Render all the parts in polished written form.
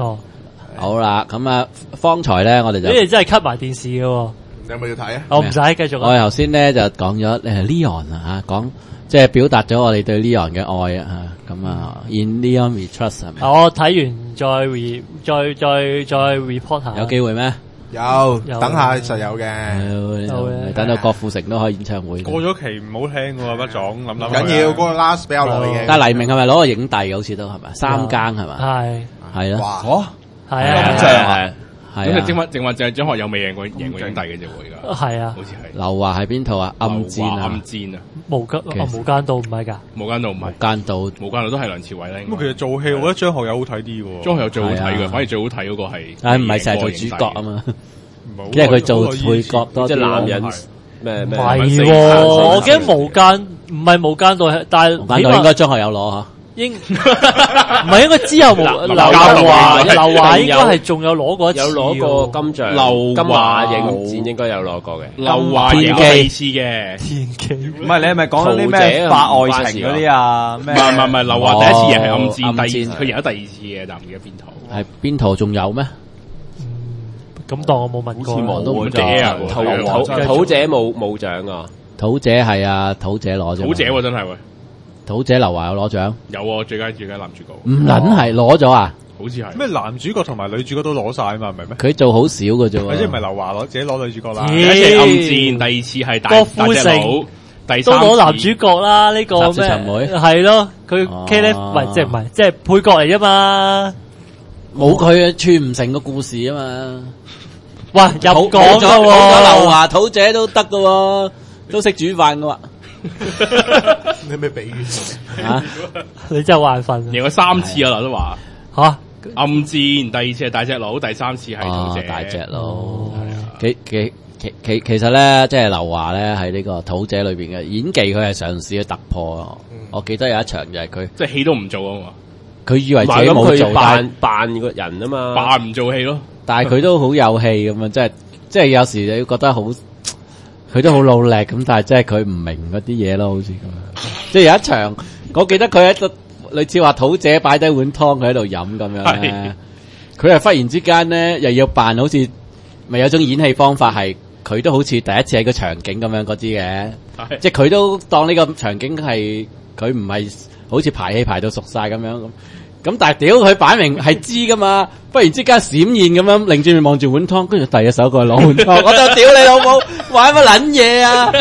哦， 好啦，咁啊，方才咧我哋就你哋真係 cut 埋電視嘅喎。 你有冇要睇啊？ 我唔使繼續我哋頭先咧就講咗Leon 啊嚇，講即係表達咗我哋對 Leon 嘅愛啊嚇，咁啊 In Leon We Trust 係咪？ 我睇完再 report 下。 有機會咩？ 有，等下實有嘅。 等到郭富城都開演唱會。 過咗期唔好聽喎，不總諗諗。 緊要嗰個 last 比較耐嘅。 但係黎明係咪攞個影帝？好似都係咪？三更係咪？係咯。 哇！ 係啊。 係。 咁就正話就係張學友未贏過影帝嘅啫喎，而家。 係啊。 好似係。 劉華係邊套啊？暗戰啊。 暗戰啊。 無間道唔係㗎。 無間道唔係。 無間道都係梁朝偉咧。 咁其實做戲，我覺得張學友好睇啲喎。 張學友最好睇嘅，反而最好睇嗰個係。 唔係成日做主角啊嘛。因為佢做配角多啲， 即係男人咩？ 唔係喎，我記得無間道，但係無間道應該張學友攞嚇。 唔係應該之後劉華應該係仲有攞過一次， 有攞過金像。金華影展應該有攞過嘅。 劉華贏過2次嘅。 天機唔係你係咪講緊啲咩法愛情嗰啲啊？ 唔係，劉華第一次贏係暗戰，佢贏咗第2次嘅，但唔記得邊套。 係邊套仲有咩？ 咁當我冇問過。 土姐冇獎啊！ 土姐係啊，土姐攞獎。 土姐真係喎。 土姐劉華有攞獎， 有啊，最佳男主角。 唔撚係攞咗啊？ 好似係咩男主角同埋女主角都攞晒啊嘛，唔係咩？ 佢做好少嘅啫喎。 即係唔係劉華自己攞女主角啦？ 第一次暗戰，第二次係郭富城，第三都攞男主角啦。呢個咩？係咯，佢 K 唔係即係配角嚟啫嘛。 冇佢串唔成個故事啊嘛。 哇，入講㗎喎， 劉華土姐都得㗎喎，都識煮飯㗎喎。 你咩比喻啊？ 你真係好眼瞓。 贏過3次啊，劉德華吓暗戰，第2次係大隻佬，第3次係土姐。 大隻佬係啊。其實咧，即係劉華咧喺呢個土姐裏邊嘅演技，佢係嘗試去突破。我記得有一場就係佢即係戲都唔做啊嘛。 佢以為自己冇做， 扮個人啊嘛， 扮唔做戲咯。 但係佢都好有戲咁樣，即係有時你會覺得好，佢都好努力咁，但係即係佢唔明嗰啲嘢咯，好似咁。即係有一場，我記得佢喺度類似話土姐擺低碗湯，佢喺度飲咁樣咧。佢係忽然之間咧，又要扮好似咪有種演戲方法係，佢都好似第一次喺個場景咁樣嗰啲嘅，即係佢都當呢個場景係佢唔係好似排戲排到熟晒咁樣咁，但係屌佢擺明係知噶嘛，忽然之間閃現咁樣，擰住面望住碗湯，跟住第一手過去攞碗湯，我就屌你老母，玩乜撚嘢啊！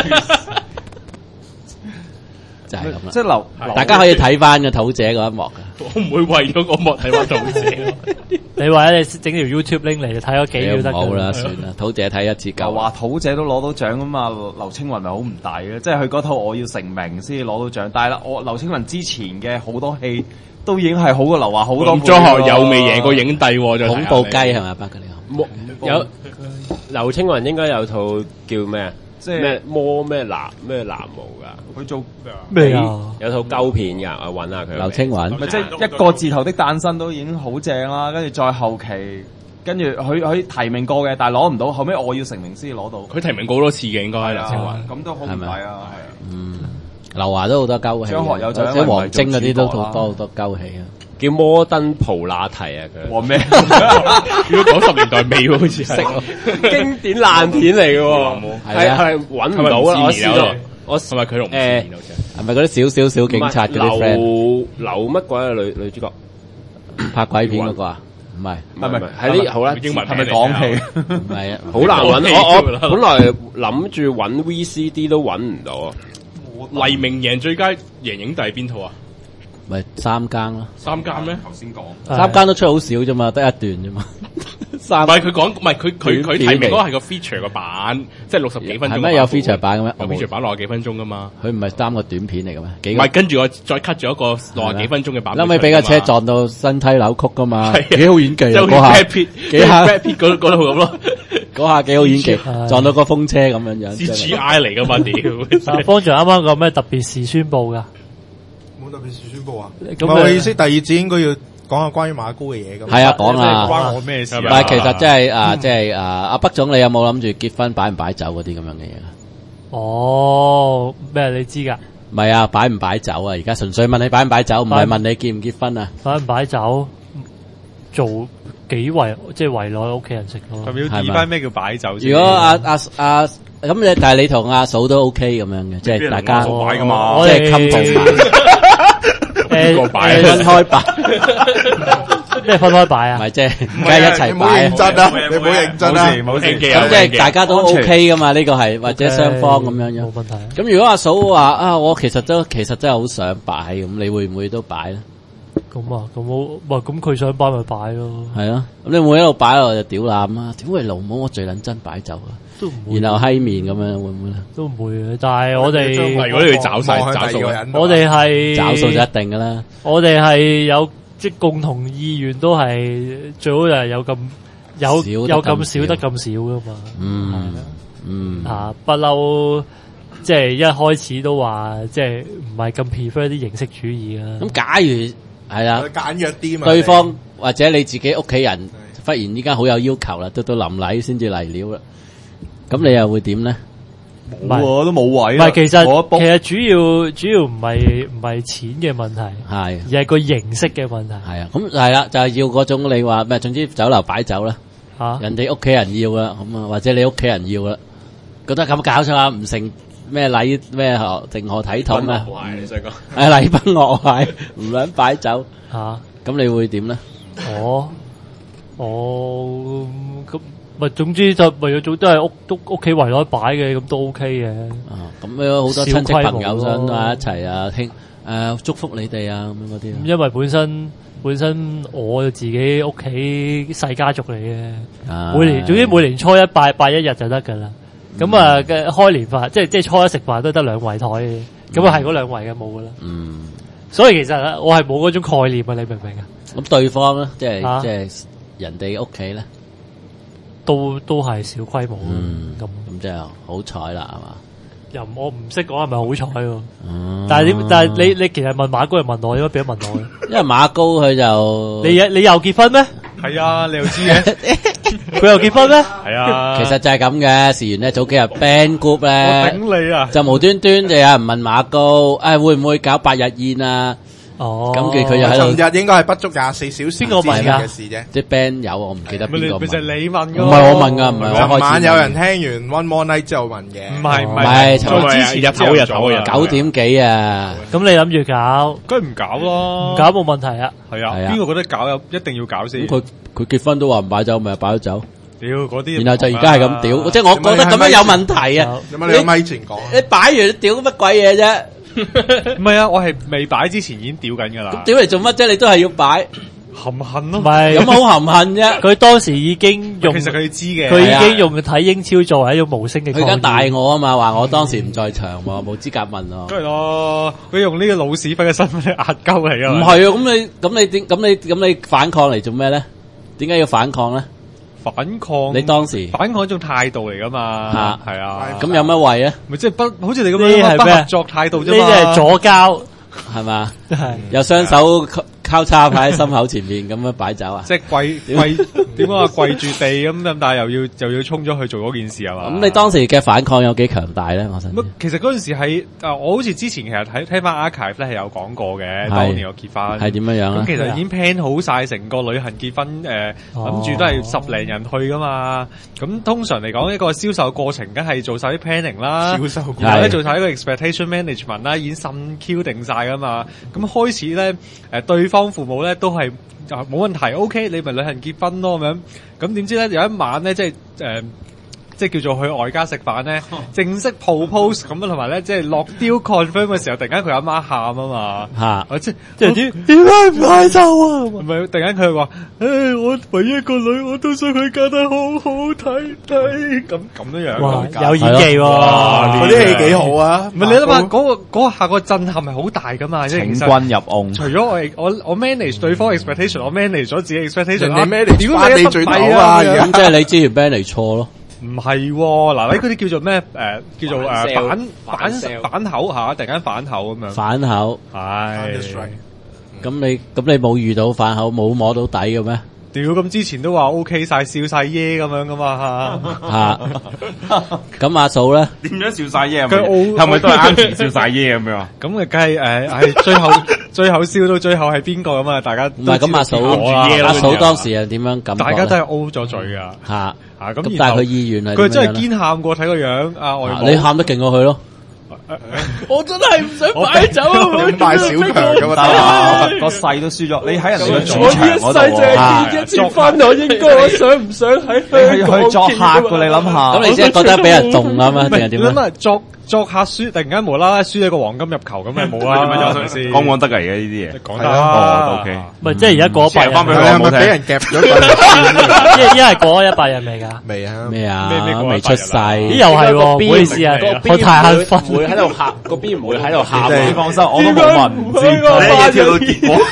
就係咁啦， 即係大家可以睇翻個土姐嗰一幕噶。 我唔會為咗個幕睇翻土姐。 你話你整條 YouTube link 嚟睇咗幾秒得？ 好啦，算啦，土姐睇一次夠。 話土姐都攞到獎啊嘛，劉青雲咪好唔抵嘅，即係佢嗰套我要成名先攞到獎，但係啦，我劉青雲之前嘅好多戲都已經係好過劉華好多。 張學友未贏過影帝喎， 恐怖雞係咪？北嘅有劉青雲應該有套叫咩啊？即係咩魔咩男巫噶？ 佢做咩啊？ 有套鳩片噶，我揾下佢。 劉青雲咪即係一個字頭的誕生都已經好正啦，跟住再後期，跟住佢提名過嘅，但係攞唔到，後尾我要成名先攞到。 佢提名過好多次嘅，應該係劉青雲。 咁都好唔抵啊，係啊。 劉華都好多鳩戲， 張學友獎， 即係王晶嗰啲都好多鳩戲啊。 叫摩登普拉提啊，佢話咩？ 如果90年代尾喎，好似係經典爛片嚟嘅喎，係揾唔到啊！我試咗，我係咪佢同係咪嗰啲小警察嗰啲 friend？ 劉乜鬼啊？女主角拍鬼片嗰個啊？唔係， 係呢好啦， 英文係咪講戲？ 唔係啊， 好難揾。我本來諗住揾 VCD 都揾唔到啊！ 黎明贏最佳贏影帝邊套啊？ 咪三更咯， 三更咩？ 頭先講三更都出好少啫嘛，得一段啫嘛。 唔係佢講，唔係佢提名嗰個係個 feature 個版，即係60幾分鐘。 係咩有 feature 版嘅咩？ 有 feature 版60幾分鐘噶嘛？ 佢唔係3個短片嚟嘅咩？ 唔係跟住我再 cut 咗一個60幾分鐘嘅版。 後尾俾架車撞到身體扭曲噶嘛？幾好演技啊！ 嗰下幾下 Brad Pitt 嗰套咁咯， 嗰下幾好演技，撞到個風車咁樣樣。 CGI 嚟噶嘛？屌！ 方丈啱啱講咩特別事宣佈噶？ 冇特別事宣佈啊！ 咁我意思第二節應該要講下關於馬高嘅嘢咁。 係啊，講啊， 關我咩事？ 唔係，其實即係阿北總，你有冇諗住結婚擺唔擺酒嗰啲咁樣嘅嘢啊？ 哦，咩你知噶？ 唔係啊，擺唔擺酒啊？而家純粹問你擺唔擺酒，唔係問你結唔結婚啊？ 擺唔擺酒？ 做幾圍即係圍內屋企人食咯。 咁要點翻咩叫擺酒先？ 如果咁你但係你同阿嫂都 OK 咁樣嘅，即係大家擺噶嘛， 即係冚同擺，分開擺， 即係分開擺啊？ 唔係即係梗係一齊擺。 認真啊！你唔好認真啊！ 冇事， 咁即係大家都 OK 噶嘛？呢個係或者雙方咁樣樣。 冇問題。 咁如果阿嫂話啊，我其實真係好想擺咁，你會唔會都擺咧？ 咁啊，咁佢想擺咪擺咯。 係啊，咁你會一路擺我就屌啦咁啊！屌你老母，我最撚真擺酒啊！ 都唔會， 然後閪面咁樣會唔會咧？ 都唔會嘅，但係我哋如果你要找數， 我哋係找數就一定噶啦。 我哋係有即係共同意願，都係最好就係有咁少得咁少噶嘛。不嬲，即係一開始都話，即係唔係咁 prefer 啲形式主義啊。 咁假如係啦， 簡約啲嘛， 對方或者你自己屋企人忽然之間好有要求啦，到臨禮先至嚟料啦，咁你又會點咧？ 冇都冇位。 唔係，其實主要唔係錢嘅問題， 係而係個形式嘅問題。 係啊，咁係啦，就係要嗰種你話咩？總之酒樓擺酒啦，人哋屋企人要啦，咁啊或者你屋企人要啦，覺得咁搞錯啊，唔成咩禮咩定何體統啊？ 你想講係禮崩樂壞，唔想擺酒嚇， 咁你會點咧？ 咁咪總之就咪要做都係屋企圍內擺嘅，咁都 OK 嘅。 咁有好多親戚朋友想一齊啊，祝福你哋啊咁樣嗰啲。 因為本身我自己屋企細家族嚟嘅，總之每年初一拜一日就得噶啦。咁嘅開年飯，即係初一食飯都得2圍台嘅，咁係嗰2圍嘅冇噶啦。所以其實我係冇嗰種概念啊，你明唔明啊？ 咁對方咧，即係人哋屋企咧， 都係小規模咁即係好彩啦，係嘛？ 又我唔識講係咪好彩喎？但係你其實問馬高又問我，點解俾咗問我咧？ 因為馬高佢就你又結婚咩？ 係啊，你又知嘅， 佢又結婚咩？ 係啊， 其實就係咁嘅。事緣咧，早幾日 band group 咧， 我頂你啊！ 就無端端就有人問馬高，會唔會搞8日宴啊？咁佢又喺度。 尋日應該係不足24小時嘅事啫。 啲 band 友我唔記得邊個問。 就係你問㗎。 唔係我問㗎，唔係我開始。 尋晚有人聽完 One More Night 之後問嘅。 唔係，之前日頭 9點幾啊。 咁你諗住搞？ 梗係唔搞咯， 唔搞冇問題啊。 係啊，邊個覺得搞一定要搞先？ 佢結婚都話唔擺酒，咪擺咗酒。 屌嗰啲， 然後就而家係咁屌，即係我覺得咁樣有問題啊！ 有乜你咪前講？ 你擺完屌乜鬼嘢啫？ 唔係啊，我係未擺之前已經屌緊噶啦。 屌嚟做乜啫？你都係要擺， 含恨咯。 唔係咁好含恨啫。 佢當時已經用， 其實佢知嘅， 佢已經用睇英超作為一種無聲嘅。 佢而家大我啊嘛，話我當時唔在場喎，冇資格問我。 梗係咯，佢用呢個老屎忽嘅身份嚟壓鳩嚟啊！ 唔係啊，咁你反抗嚟做咩咧？點解要反抗咧？ 反抗， 你當時反抗一種態度嚟噶嘛？係啊， 咁有乜謂啊？ 咪即係不好似你咁樣不合作態度啫嘛？ 呢啲係左膠係嘛？有雙手交叉擺喺心口前面咁樣擺酒啊？ 即係跪點講啊？跪住地咁，但係又要衝咗去做嗰件事係嘛？ 咁你當時嘅反抗有幾強大咧？我想其實嗰陣時係我好似之前其實睇翻 archive 咧係有講過嘅，當年我結婚係點樣啊？ 咁其實已經 plan 好晒成個旅行結婚諗住都係10零人去噶嘛。咁通常嚟講一個銷售過程，梗係做晒啲 planning 啦，然後咧做晒一個 expectation management 啦，已經甚 Q 定晒噶嘛。咁開始咧對方父母咧都係冇問題 ，OK， 你咪旅行結婚咯咁樣。咁點知咧有一晚咧，即係叫做去外家食飯咧，正式 propose 咁啊，同埋咧即係落 deal confirm 嘅時候，突然間佢阿媽喊啊嘛，即係點解唔嗌走啊？唔係突然間佢話，我唯一一個女，我都想佢嫁得好好睇睇，咁樣樣。 哇，有演技喎， 嗰啲戲幾好啊！ 唔係你諗下嗰下個震撼係好大噶嘛？ 請君入瓮。 除咗我 manage 對方 expectation，我 manage 咗自己 expectation， 人哋 manage 翻你最頭啊！ 咁即係你之前 manage 錯咯。 唔係嗱，你嗰啲叫做咩？叫做反口嚇，突然間反口咁樣。 反口係。 咁你冇遇到反口，冇摸到底嘅咩？ 屌咁之前都話 OK 晒，笑晒耶咁樣噶嘛咁阿嫂咧點樣笑晒耶？ 佢係咪都係啱前笑晒耶咁樣啊？ 咁啊，梗係最後笑到最後係邊個咁啊？大家唔係咁阿嫂當時係點樣感覺？ 大家都係 O 咗嘴噶咁但係佢意願係佢真係堅喊過，睇個樣外母你喊得勁過佢咯。 我真係唔想擺酒啊！ 賣小強咁啊， 個勢都輸咗。你喺人哋嘅主我場嗰度一世淨係見一次分，我應該我想唔想喺香港去作客㗎？你諗下， 咁你先覺得俾人動啊嘛？定係點啊？ 咁啊作客輸，突然間無啦啦輸咗個黃金入球，咁咪冇啦，係咪先？ 講得㗎而家呢啲嘢， 講得OK。 唔係即係而家過咗100日， 係咪俾人夾咗？ 一係過咗100日未㗎？ 未啊？ 咩啊？ 咩未出世？ 咦又係喎，唔好意思啊，我太眼瞓。 唔會喺度喊，嗰邊唔會喺度喊。 你放心，我都冇問，唔知你跳到結果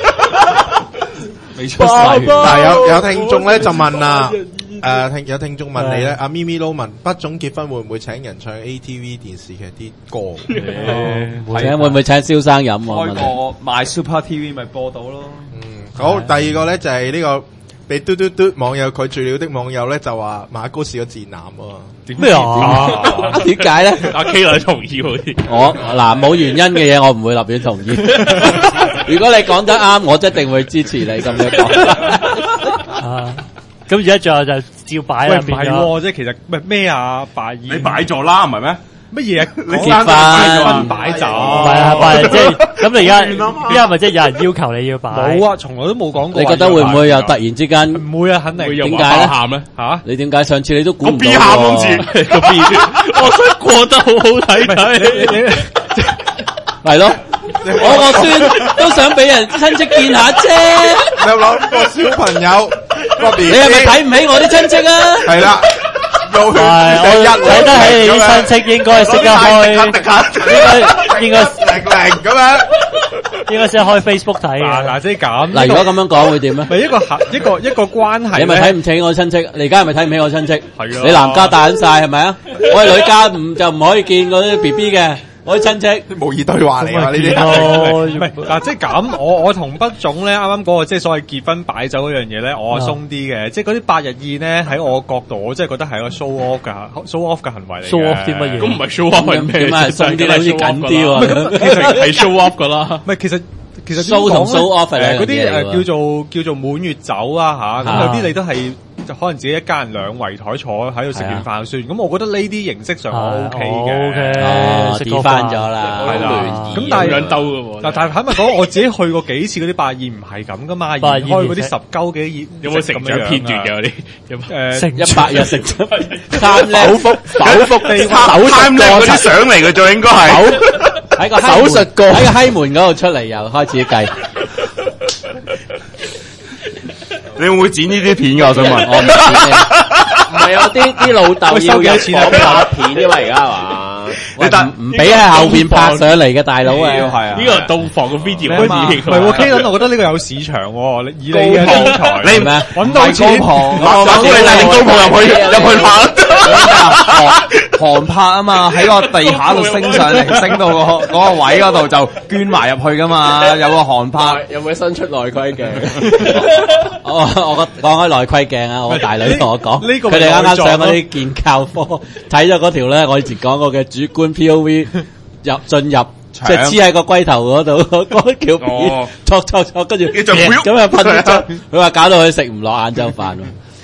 未出世。 但係有聽眾咧就問啦。有聽眾問你咧，阿咪咪撈問畢總結婚會唔會請人唱 ATV 電視劇啲歌？ 會唔會請蕭生飲？ 開個賣 Super TV 咪播到咯。 好，第二個咧就係呢個被嘟嘟嘟網友拒絕了的網友咧就話馬高試咗賤男喎。 咩啊？ 點解咧？ 阿 K 女同意好啲。 我嗱冇原因嘅嘢，我唔會立亂同意。如果你講得啱，我一定會支持你咁樣講。 咁而家最後就照擺啦， 唔係喎，即係其實咩啊？擺宴你擺咗啦，唔係咩？ 乜嘢？ 結婚擺酒， 唔係啊，擺即係咁你而家咪即係有人要求你要擺？ 冇啊，從來都冇講過。 你覺得會唔會又突然之間？ 唔會啊，肯定。 點解咧？ 喊咧？ 嚇？ 你點解上次你都估唔到？ 個 B 喊住， 個 B，我想過得好好睇睇。 係咯。我個孫都想俾人親戚見下啫。 你有諗個小朋友個 B， 你係咪睇唔起我啲親戚啊？ 係啦，我睇得起你啲親戚應該識得開，應該零咁樣， 應該識得開 Facebook 睇嘅。 嗱即係咁。 嗱，如果咁樣講會點咧？ 咪一個關係。 你咪睇唔起我親戚？你而家係咪睇唔起我親戚？ 係啊。 你男家大緊晒係咪啊？我係女家就唔可以見嗰啲 BB 嘅。我啲親戚模擬對話嚟啊！呢啲唔係嗱，即係咁，我同畢總咧，啱啱嗰個即係所謂結婚擺酒嗰樣嘢咧，我係鬆啲嘅。即係嗰啲8日宴咧，喺我角度，我真係覺得係個 show off 嘅行為嚟嘅。 show off 啲乜嘢？ 咁唔係 show off 係咩？ 點解係鬆啲好似緊啲喎？ 其實係 show off 噶啦。 唔係其實 show 同 show off 係嗰啲叫做滿月酒啊嚇，咁有啲你都係。就可能自己一家人2圍台坐喺度食完飯算，咁我覺得呢啲形式上我 OK 嘅， 食過翻咗啦， 係啦。咁但係兩兜嘅喎， 但係坦白講，我自己去過幾次嗰啲8日宴唔係咁噶嘛，開嗰啲10鳩幾宴， 有冇成長片段嘅嗰啲？ 食100日食咗否復地time 咧嗰啲相嚟嘅就應該係喺個手術過喺個閪門嗰度出嚟又開始計。 你會唔會剪呢啲片㗎？我想問， 我唔剪嘅。 唔係啊，啲老豆要有講拍片㗎嘛，而家係嘛？ 你唔俾喺後邊拍上嚟嘅大佬啊！ 係啊， 呢個到房嘅 video 唔係喎 K 輪，我覺得呢個有市場喎。以你嘅身材， 你咩？ 揾到錢， 攞你帶領高鋪入去拍。 航拍啊嘛，喺個地下度升上嚟，升到嗰個位嗰度就捐埋入去噶嘛，有個航拍。 有冇伸出內窺鏡？ 我講開內窺鏡啊！我大女同我講， 呢個佢哋啱啱上嗰啲健教科，睇咗嗰條咧，我以前講過嘅主觀 POV 進入，即係黐喺個龜頭嗰度，嗰條片，戳，跟住咁又噴咗，佢話搞到佢食唔落晏晝飯。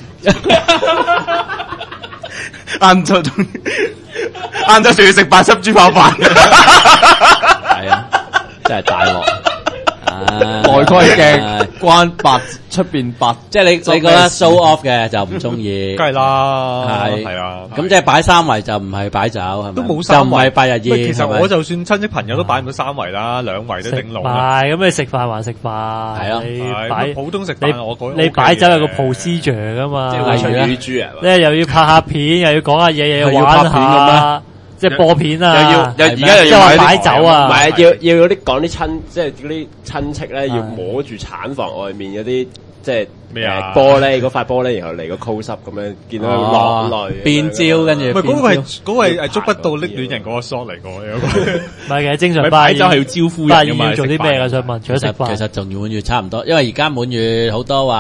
晏晝仲要食8汁豬扒飯， 係啊，真係大鑊。 內窺鏡關白出邊白， 即係你覺得 show off 嘅就唔中意， 梗係啦， 係啊。 咁即係擺3圍就唔係擺酒，係咪？ 都冇3圍， 就唔係8日宴。 其實我就算親戚朋友都擺唔到3圍啦，2圍都頂籠啦。 咁你食飯還食飯， 係啊， 你擺普通食飯我覺得你擺酒有個 procedure 噶嘛， 即係例如乳豬啊， 咧又要拍下片，又要講下嘢，又要玩下。即係播片啊！ 而家又要話擺酒啊！ 唔係要有啲講啲即係嗰啲親戚咧，要摸住產房外面嗰啲即係咩啊玻璃嗰塊玻璃，然後嚟個 close up 咁樣，見到佢落淚變焦，跟住唔係嗰個係捉不到溺戀人嗰個 shot 嚟嘅， 唔係嘅，正常擺酒係要招呼人㗎嘛。 要做啲咩㗎？想問，除咗食飯， 其實同滿月差唔多，因為而家滿月好多話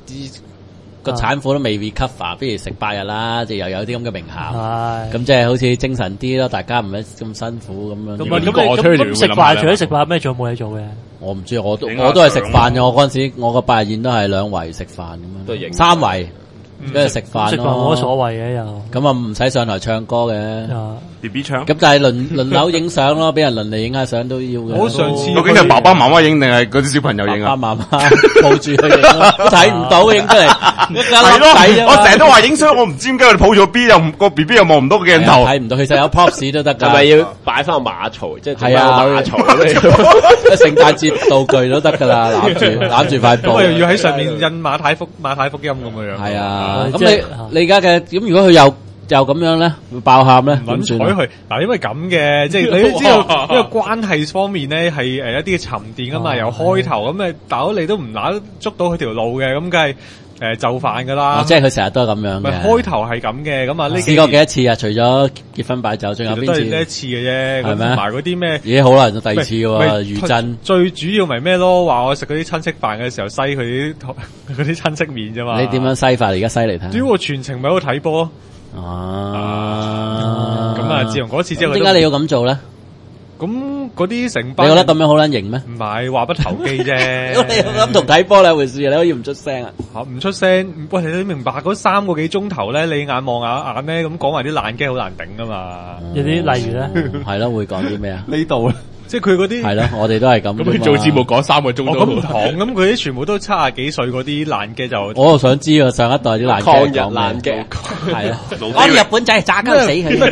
個產婦都未 recover，不如食8日啦，即係又有啲咁嘅名校，咁即係好似精神啲咯，大家唔係咁辛苦咁樣。 咁食飯除咗食飯咩仲有冇嘢做嘅？ 我唔知，我都係食飯嘅。我嗰陣時我個8日宴都係2圍食飯咁樣，3圍。跟住食飯食飯冇乜所謂嘅又， 咁啊唔使上台唱歌嘅 ，BB 唱。 咁但係輪流影相咯，俾人輪嚟影下相都要嘅。 我上次究竟係爸爸媽媽影定係嗰啲小朋友影啊？ 爸爸媽媽抱住佢影咯，睇唔到影出嚟，係咯。 我成日都話影相，我唔知點解佢抱住個 B 又個 BB 又望唔到個鏡頭， 睇唔到。其實有 props 都得㗎， 係咪要擺翻個馬槽？即係係啊， 馬槽聖誕節道具都得㗎啦，攬住塊布。 咁又要喺上面印馬太福音咁樣。係啊，咁你而家嘅咁如果佢又咁樣咧，會爆喊咧， 唔睬佢嗱，因為咁嘅，即係你都知道呢個關係方面咧係一啲嘅沉澱噶嘛，由開頭咁大佬你都唔捉到佢條路嘅，咁梗係就範噶啦。 即係佢成日都係咁樣嘅。 開頭係咁嘅，咁啊呢試過幾多次啊？除咗結婚擺酒，仲有邊次？ 都係呢一次嘅啫，係咪？同埋嗰啲咩？ 咦，好難到第二次嘅喎，餘震。 最主要咪咩咯？話我食嗰啲親戚飯嘅時候，篩佢啲親戚面啫嘛。 你點樣篩法？而家篩嚟睇。 主要我全程咪喺度睇波。咁啊！自從嗰次之後， 點解你要咁做咧？ 咁嗰啲成班， 你覺得咁樣好撚型咩？ 唔係話不投機啫。 你咁同睇波兩回事，你可以唔出聲啊？ 唔出聲，喂，你明白嗰3個幾鐘頭咧，你眼望眼咧，咁講埋啲爛機好難頂噶嘛？ 有啲例如咧， 係咯，會講啲咩啊？ 呢度即係佢嗰啲係咯，我哋都係咁。 咁你做節目講3個鐘咁唔同，咁佢啲全部都70幾歲嗰啲爛機就， 我又想知啊，上一代啲爛機抗日爛機係啊，講日本仔炸鳩死佢。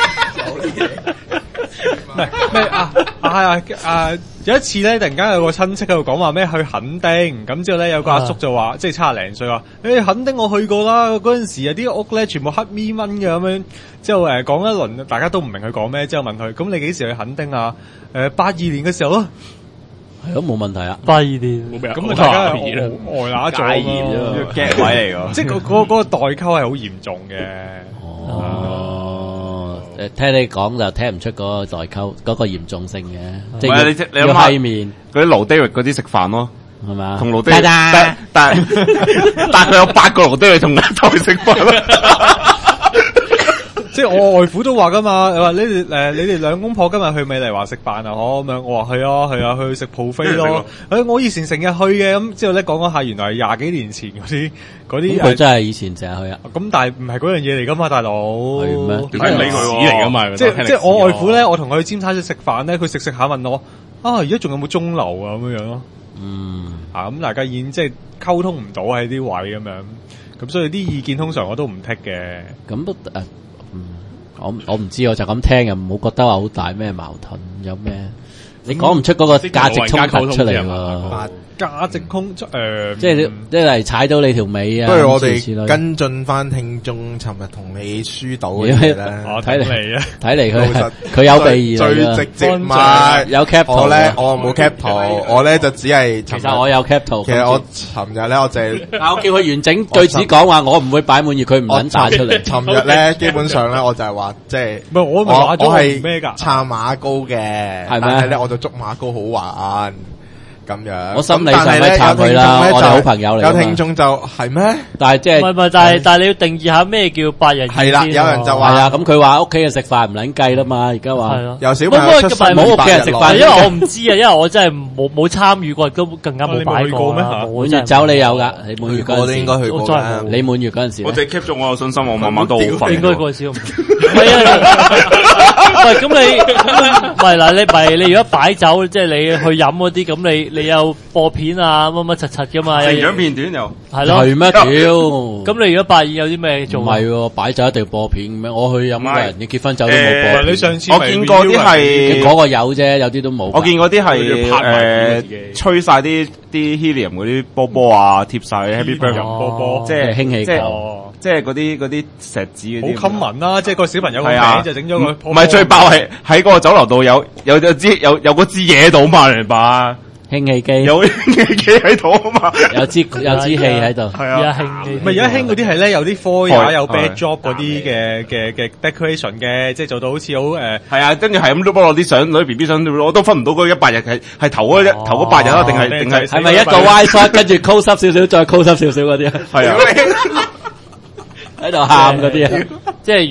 咩有一次咧，突然間有個親戚喺度講話咩去墾丁，咁之後咧有個阿叔就話，即係70零歲話，墾丁我去過啦，嗰陣時啊啲屋咧全部黑咪蚊嘅咁樣，之後講一輪，大家都唔明佢講咩，之後問佢，咁你幾時去墾丁啊？82年嘅時候咯， 係咯，冇問題啊。 82年冇咩，咁啊大家呆乸咗啊，get 位嚟㗎，即係嗰個代溝係好嚴重嘅。 聽你講就聽唔出嗰個代溝嗰個嚴重性嘅，即係要閪面嗰啲盧 David 嗰啲食飯咯， 係嘛？ 同盧 David，但佢有8個盧 David 同一台食飯咯。 即係我外父都話噶嘛，話你哋兩公婆今日去美麗華食飯啊，咁樣我話係啊，去食 buffet 咯。我以前成日去嘅，咁之後咧講下，原來係20幾年前嗰啲。 佢真係以前成日去啊。 咁但係唔係嗰樣嘢嚟噶嘛，大佬。 係咩？ 點解唔理佢屎嚟噶嘛？ 即係我外父咧，我同佢去尖沙咀食飯咧，佢食下問我而家仲有冇鐘樓啊咁樣咯。咁大家已經即係溝通唔到喺啲位咁樣，咁所以啲意見通常我都唔剔嘅。 咁我唔知，我就咁聽，又唔好覺得話好大咩矛盾，有咩？你講唔出嗰個價值衝突出嚟喎。 價值衝出即係踩到你條尾啊！ 不如我哋跟進翻聽眾尋日同你輸到嘅嘢咧。 睇嚟佢有備而嚟啦。 最直接咪有 cap 圖。 我冇 cap 圖，我咧就只係其實我有 cap 圖。 其實我尋日咧我就係我叫佢完整句子講話，我唔會擺滿意，佢唔肯打出嚟。 尋日咧基本上咧我就係話即係唔係我係咩㗎？撐馬高嘅，係咪咧？我就捉馬高好玩。咁樣， 我心理上咪撐佢啦，我哋好朋友嚟。 有聽眾就係咩？ 但係即係唔係，但係你要定義下咩叫8日宴先。 係啦，有人就話係啊，咁佢話屋企嘅食飯唔撚計啦嘛，而家話有小朋友出世冇屋企人食飯， 因為我唔知啊，因為我真係冇參與過，都更加冇擺過咩？ 滿月酒你有㗎，你滿月嗰陣時我都應該去過啦。 你滿月嗰陣時， 我淨係 keep 咗我有信心，我晚晚都好瞓。 應該過少。係啊，喂，咁你唔係嗱，你如果擺酒，即係你去飲嗰啲，咁你有播片啊乜乜柒柒噶嘛？ 成長片段又係咯， 係咩屌？ 咁你如果8宴有啲咩做？ 唔係喎，擺酒一定要播片咩？我去飲嘅人嘅結婚酒都冇播。 你上次我見過啲係嗰個有啫，有啲都冇。 我見嗰啲係吹晒啲 helium 嗰啲波波啊，貼晒 Happy Birthday 波波，即係氫氣球， 即係嗰啲石子嗰啲。 好 common 啦，即係個小朋友個名就整咗個。 唔係最爆係喺嗰個酒樓度有個支嘢喺度嘛，明白？ 氫氣機有氫氣機喺度啊嘛， 有支氣喺度。 係啊， 唔係而家興嗰啲係咧，有啲科也有 bad job 嗰啲嘅 decoration 嘅，即係做到好似好係啊，跟住係咁都幫我啲相，攞啲 BB 相，我都分唔到嗰100日係頭嗰8日啊，定係咪一個 wide shot 跟住 close up 少少，再 close up 少少嗰啲啊？ 係啊， 喺度喊嗰啲啊！ 即係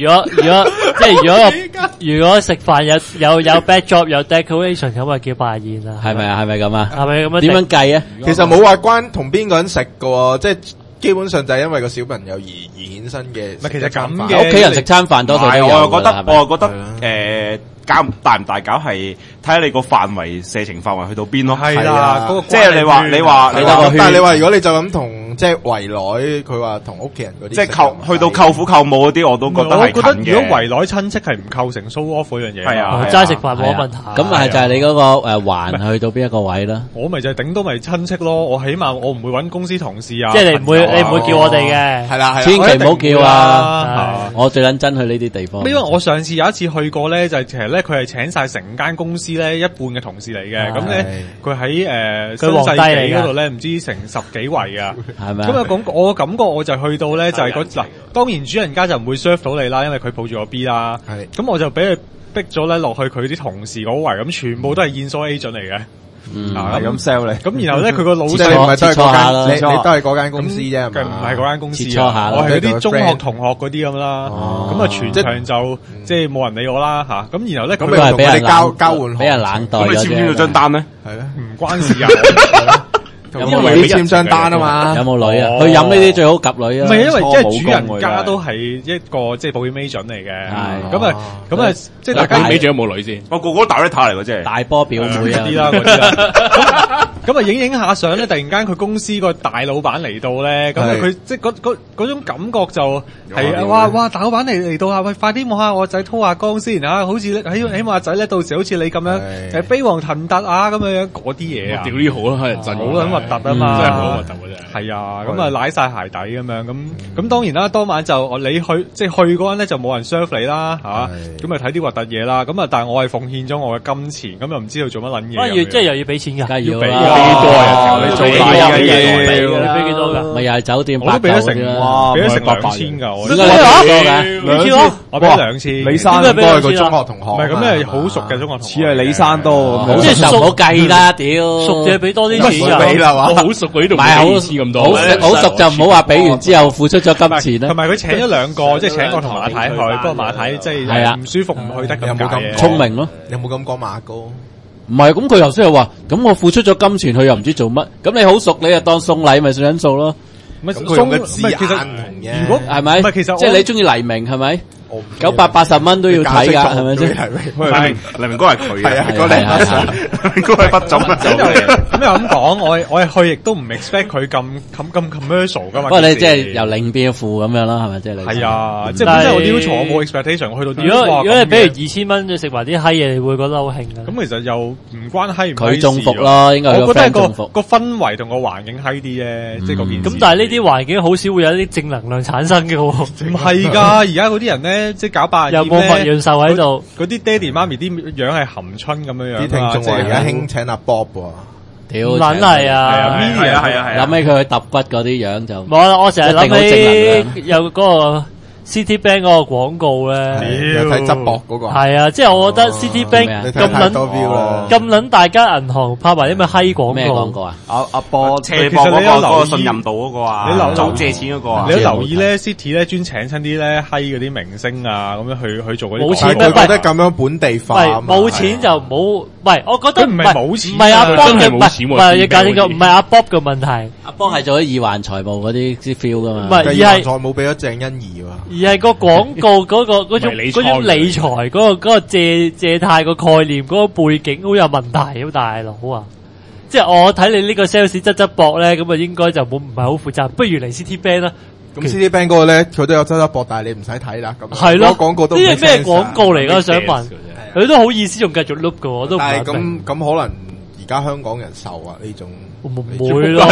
如果食飯有 bad job 有 decoration 咁啊叫拜宴啦， 係咪啊？係咪咁啊？ 係咪咁樣？ 點樣計啊？ 其實冇話關同邊個人食㗎喎，即係基本上就係因為個小朋友而衍生嘅。 唔係其實咁嘅， 屋企人食餐飯多數都有。 我又覺得搞大唔大搞係睇下你個範圍射程範圍去到邊咯。 係啦， 即係你話， 但係你話如果你就咁同即係圍內，佢話同屋企人嗰啲， 即係去到舅父舅母嗰啲，我都覺得係近嘅。 我覺得如果圍內親戚係唔構成 show off 嗰樣嘢， 係啊， 齋食飯冇乜問題。 咁咪係就係你嗰個環去到邊一個位啦？ 我咪就係頂多咪親戚咯，我起碼我唔會揾公司同事啊。 即係你唔會叫我哋嘅， 係啦， 千祈唔好叫啊！我最撚憎去呢啲地方。 因為我上次有一次去過咧，就係其實咧佢係請晒成間公司咧一半嘅同事嚟嘅，咁咧佢喺新世紀嗰度咧，唔知成10幾圍啊，係咪？咁啊我感覺我就去到咧就係嗱，當然主人家就唔會 serve 到你啦，因為佢抱住個 B 啦，咁我就俾佢逼咗咧落去佢啲同事嗰圍，咁全部都係燕梳 agent 嚟嘅。 係咁 sell 你， 咁然後咧佢個老細唔係都係嗰間，你都係嗰間公司啫， 唔係嗰間公司啊，我係嗰啲中學同學嗰啲咁啦，咁啊全場就即係冇人理我啦吓，咁然後咧咁咪同佢哋交換， 俾人冷待， 咁你簽唔簽咗張單咧？ 係咧， 唔關事啊。 有冇女簽張單啊嘛？ 有冇女啊？去飲呢啲最好夾女啊！ 唔係因為即係主人家都係一個即係保險 agent 嚟嘅，咁啊，即係大家 agent 有冇女先？ 我個個都大 rata 嚟嘅啫， 大波表妹嗰啲啦，嗰啲啦。咁啊影下相咧，突然間佢公司個大老闆嚟到咧，咁佢即係嗰種感覺就係哇大老闆嚟到啊！喂，快啲望下我仔拖下光先嚇，好似起碼阿仔咧到時好似你咁樣係飛黃騰達啊咁樣嗰啲嘢啊！ 屌呢好啦，乞人憎， 好撚核突啊嘛！ 真係好核突嘅啫。 係啊，咁啊舐晒鞋底咁樣，咁當然啦，當晚就你去即係去嗰陣咧就冇人 serve 你啦嚇，咁啊睇啲核突嘢啦，咁啊但係我係奉獻咗我嘅金錢，咁又唔知道做乜撚嘢。 即係又要俾錢㗎， 要俾幾多啊？你做大嘅嘢， 你俾幾多㗎？ 咪又係酒店， 我都俾咗成2000㗎，我點解啊？2000 我俾咗2000。 李生都係個中學同學， 唔係咁係好熟嘅中學同學， 似係李生多， 即係熟唔好計啦，屌熟嘅俾多啲錢俾啦嘛， 我好熟佢呢度， 唔係好咁多，好熟就唔好話俾完之後付出咗金錢啦。 同埋佢請咗2個，即係請我同馬太去，不過馬太即係唔舒服唔去得咁解嘅。 聰明咯， 有冇咁講馬哥？ 唔係咁佢頭先又話，咁我付出咗金錢，佢又唔知做乜，咁你好熟你就當送禮咪算數咯。 佢用嘅字眼唔同嘅， 如果係咪？ 唔係其實即係你中意黎明係咪？980蚊都要睇㗎，係咪先？ 黎明哥係佢係啊，嗰黎明哥係不走。 咁又咁講，我係去亦都唔 expect 佢咁 commercial 噶嘛。 不過你即係由零變負咁樣啦，係咪？即係你係啊，即係本身我啲坐冇 expectation，我去到如果你比如2000蚊食埋啲閪嘢，你會覺得好興㗎。 咁其實又唔關閪唔佢中伏咯，應該我覺得係個氛圍同個環境閪啲啫，即係嗰件事。 咁但係呢啲環境好少會有一啲正能量產生嘅喎。 唔係㗎，而家嗰啲人咧，即係搞8 又冇佛養壽喺度， 嗰啲爹哋媽咪啲樣係含春咁樣樣。 啲聽眾話而家興請阿 Bob 喎， 屌撚係啊， 係啊， 諗起佢去揼骨嗰啲樣就我成日諗起有嗰個 Citibank 嗰個廣告咧， 有睇側膊嗰個。 係啊，即係我覺得 Citibank 咁撚大間銀行拍埋啲咩閪廣告？ 咩廣告啊？ 阿波斜膊嗰個信任度嗰個啊，你就借錢嗰個啊， 你都留意咧 City 咧專請親啲咧閪嗰啲明星啊，咁樣去做嗰啲。 冇錢佢覺得咁樣本地化， 冇錢就唔好。唔係，我覺得唔係冇錢， 唔係阿 Bob 嘅冇錢喎。 唔係要解釋個，唔係阿 Bob 嘅問題。 阿邦係做咗耳環財務嗰啲 feel 噶嘛？ 唔係，而係財務俾咗鄭欣宜喎。 而係個廣告嗰種理財嗰個借貸個概念嗰個背景好有問題，好大佬啊！即係我睇你呢個 sales 側膊咧，咁啊應該就唔係好負責，不如嚟 Citibank 啦。 咁 Citibank 嗰個咧，佢都有側膊，但係你唔使睇啦。咁係咯， 廣告都呢係咩廣告嚟㗎？想問佢都好意思仲繼續 look 㗎，我都唔明。 但係咁可能而家香港人受啊呢種。 唔會咯，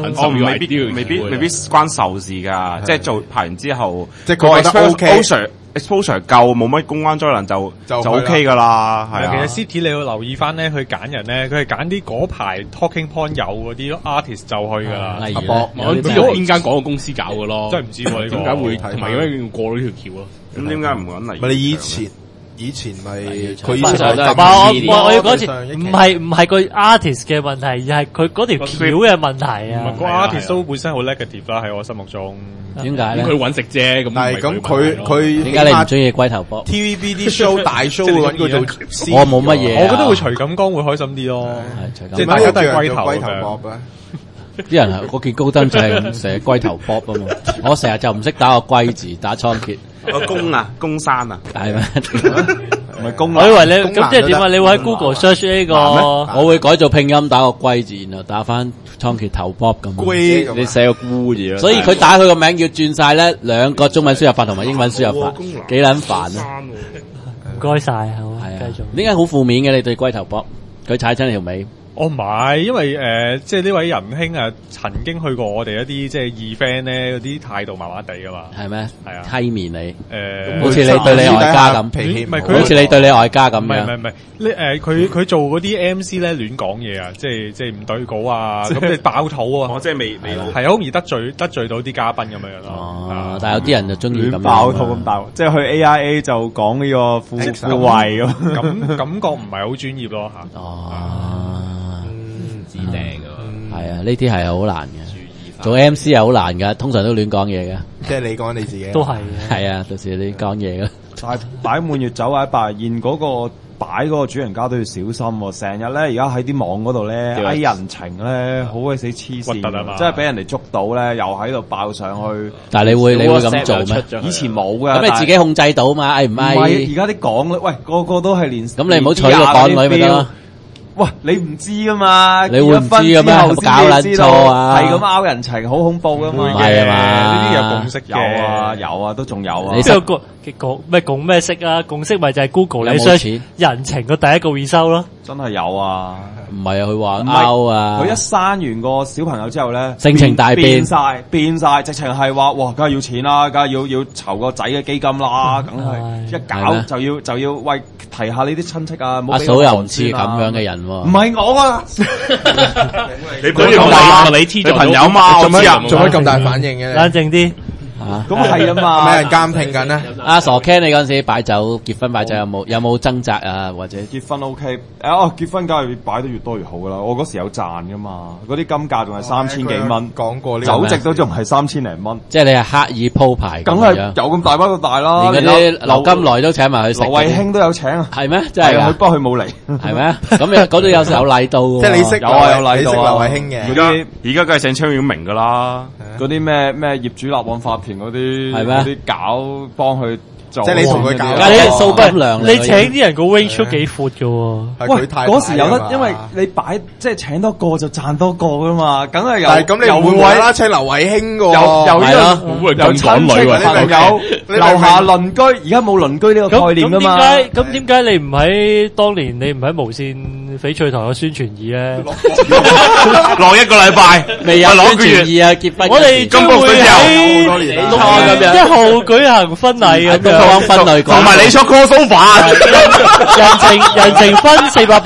未必關受事噶，即係做拍完之後， 即係佢覺得 OK， exposure 夠，冇乜公關災難就 OK 噶啦，係啊。 其實 City 你要留意翻咧，佢揀人咧，佢係揀啲嗰排 talking point 有嗰啲 artist 就去噶啦。 例如我知道邊間廣告公司搞嘅咯， 真係唔知喎， 點解會同埋點解要過到呢條橋咯？ 咁點解唔揾嚟？ 咪你以前咪佢以通常都係我要講次，唔係個 artist 嘅問題，而係佢嗰條橋嘅問題啊。 個 artist 都本身好 negative 啦，喺我心目中。 點解咧？ 佢揾食啫，咁但係咁佢點解你唔中意龜頭波 ？TVB 啲 show 大 show 會揾佢做， 我冇乜嘢。 我覺得會徐錦江會開心啲咯， 即係大家都係龜頭波啊！ 啲人係嗰件高登就係成日龜頭波啊嘛，我成日就唔識打個龜字，打倉頡。 個公啊，公山啊， 係咩？ 唔係公。 我以為你咁即係點啊？你會喺 Google search 呢個？ 我會改做拼音，打個龜字，然後打翻倉頡頭 Bob 咁。 你寫個孤字咯。 所以佢打佢個名要轉晒咧，兩個中文輸入法同埋英文輸入法，幾撚煩啊！ 唔該晒，好啊， 係啊繼續。 點解好負面嘅你對龜頭 Bob？佢踩親你條尾。 我唔係，因為即係呢位仁兄啊，曾經去過我哋一啲即係2 fan 咧，嗰啲態度麻麻地噶嘛。 係咩？ 係啊， 欺面你。 好似你對你外家咁， 唔係好似你對你外家咁樣。 唔係，呢佢做嗰啲 MC 咧亂講嘢啊，即係唔對稿啊，咁你爆肚啊。 我即係未係好容易得罪到啲嘉賓咁樣咯。 哦，但係有啲人就中意咁爆肚咁大，即係去 AIA 就講呢個富貴咁， 感覺唔係好專業咯嚇。 指定㗎， 係啊，呢啲係好難嘅。做 MC 係好難㗎，通常都亂講嘢嘅。 即係你講你自己。 都係嘅。 係啊，到時你講嘢嘅。 但係擺滿月酒或者百日宴嗰個擺嗰個主人家都要小心喎。成日咧而家喺啲網嗰度咧嗌人情咧，好鬼死黐線㗎，即係俾人哋捉到咧，又喺度爆上去。 但係你會咁做咩？ 以前冇㗎。 咁你自己控制到嘛？嗌唔嗌？ 唔係而家啲港女，喂個個都係連。 咁你唔好娶個港女咪得咯。 喂，你唔知噶嘛？ 你會唔知噶咩？搞撚錯啊！ 係咁拗人情，好恐怖噶嘛？ 係啊嘛？ 呢啲有共識有啊，都仲有啊。 你共咩識啊？共識咪就係 Google 你 search 人情個第一個回收咯。 真係有啊！ 唔係啊，佢話拗啊！ 佢一生完個小朋友之後咧， 性情大變晒，直情係話哇，梗係要錢啦，梗係要籌個仔嘅基金啦，梗係一搞就要喂提下呢啲親戚啊！ 阿嫂又唔似咁樣嘅人喎， 唔係我啊！ 你朋友嘛？ 做乜咁大反應嘅？ 冷靜啲。 咁係啊嘛， 咩人監聽緊咧？ 阿傻 Ken，你嗰陣時擺酒結婚擺酒有冇掙扎啊？或者結婚 OK？結婚梗係擺得越多越好噶啦！我嗰時有賺噶嘛，嗰啲金價仲係3000幾蚊， 講過呢， 酒席都仲係3000零蚊。 即係你係刻意鋪排， 梗係有咁大包咁大啦！ 連嗰啲劉金來都請埋去食， 劉慧卿都有請啊！ 係咩？真係不過佢冇嚟， 係咩？咁嗰度有時有禮到， 即係你識有禮到啊！劉慧卿嘅， 而家梗係請張曉明噶啦， 嗰啲咩業主立案法團嗰啲係咩？ 嗰啲搞幫佢做， 即係你同佢搞， 你蘇不良， 你請啲人個 range 都幾闊嘅喎。 喂，嗰時有得，因為你擺即係請多個就賺多個噶嘛，梗係有。 但係咁你唔會啦，請劉慧卿嘅， 有親戚朋友、樓下鄰居，而家冇鄰居呢個概念噶嘛。 咁點解你唔喺當年你唔喺無線翡翠台嘅宣傳儀咧？ 落一個禮拜未有宣傳儀啊，結婚我哋將會喺1號舉行婚禮咁樣。 同埋你出 crossover， 人情分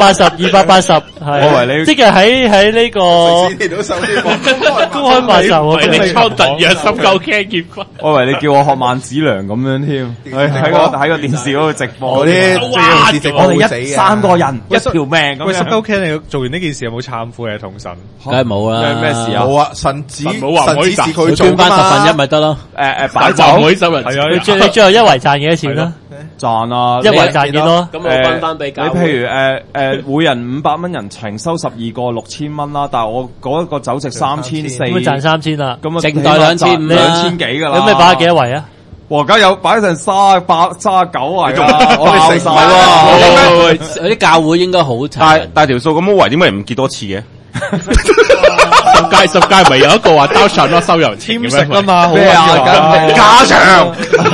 480、280，係，即係喺呢個公開賣售啊！ 你抽特約深究 Ken 結婚， 我以為你叫我學萬梓良咁樣添，喺個電視嗰度直播嗰啲， 我哋3個人一條命咁樣。 喂，深究 Ken 你做完呢件事有冇懺悔啊？同神， 梗係冇啦， 咩事啊？ 冇啊，神子是佢做捐翻1/10咪得咯。 擺酒唔可以收人， 係啊， 你最後一圍賺幾多錢啦？ 賺啊！ 一圍賺幾多？ 咁我分翻俾教會。 你譬如每人500蚊人情，收12個6000蚊啦。但係我嗰一個酒席3400， 咁咪賺3000啦。 咁啊， 淨袋2000 幾噶啦。 咁你擺幾多圍啊？ 哇！梗有擺成38、39圍啦。我哋食埋喎。有啲教會應該好慘。 但係條數咁好圍，點解唔結多次嘅？ 十屆咪有一個話兜場咯，收油簽食啊嘛， 咩啊？ 加長。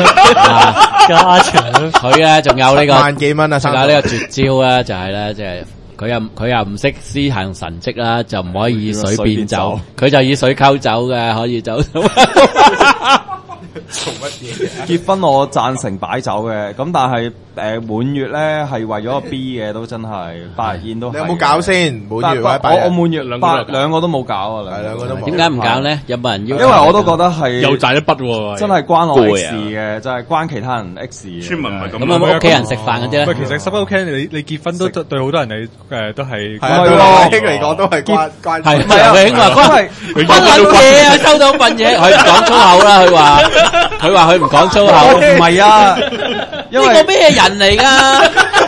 佢咧仲有呢個萬幾蚊啊！ 仲有呢個絕招咧，就係咧，即係佢又唔識施行神蹟啦，就唔可以以水變酒，佢就以水溝酒嘅，可以走。 做乜嘢？ 結婚我贊成擺酒嘅，咁但係滿月咧係為咗個 B 嘅，都真係百日宴都係。 你有冇搞先？滿月或者百日？ 我滿月兩個都冇搞啊， 兩個都冇。 點解唔搞咧？有冇人要？ 因為我都覺得係又賺一筆喎， 真係關我 X 嘅，就係關其他人 X 嘅。 村民唔係咁。 咁有冇屋企人食飯嗰啲咧？ 喂，其實 Sub OK 你結婚都對好多人嚟都係。 係啊，對阿兄嚟講都係關。 係唔係啊？阿兄話關乜撚嘢啊？收到份嘢，佢唔講粗口啦。佢話佢唔講粗口， 唔係啊，因為呢個咩人嚟㗎？